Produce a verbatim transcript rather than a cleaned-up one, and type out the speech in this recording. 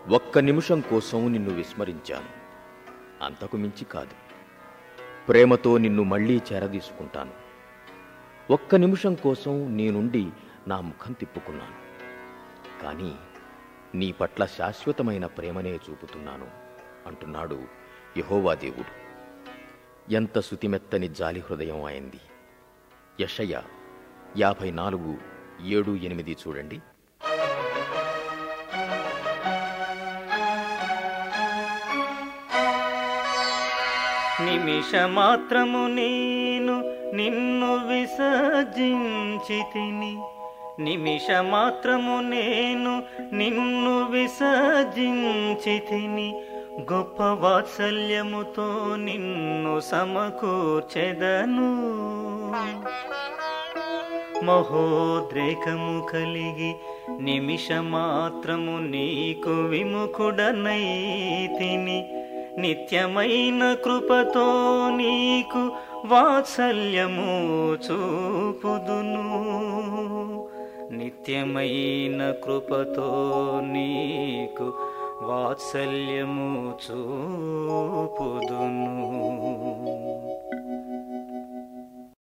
ఒక్క నిమిషం కోసం నిన్ను విస్మరించాను, అంతకు మించి కాదు. ప్రేమతో నిన్ను మళ్లీ చేరదీసుకుంటాను. ఒక్క నిమిషం కోసం నీ నుండి నా ముఖం తిప్పుకున్నాను, కానీ నీ పట్ల శాశ్వతమైన ప్రేమనే చూపుతున్నాను అంటున్నాడు యెహోవా దేవుడు. ఎంత శుతిమెత్తని జాలి హృదయం అయింది. యెషయా యాభై నాలుగు ఏడు ఎనిమిది చూడండి. నిమిషమాత్రము నేను నిన్ను విసర్జించితిని, నిమిషమాత్రము నేను నిన్ను విసర్జించితిని, గొప్ప వాత్సల్యముతో నిన్ను సమకూర్చెదను. మహోద్రేకము కలిగి నిమిషమాత్రము నీకు విముఖుడనైతిని, నిత్యమైన కృపతో నీకు వాత్సల్యము చూపుదును. నిత్యమైన కృపతో నీకు వాత్సల్యము చూపుదును.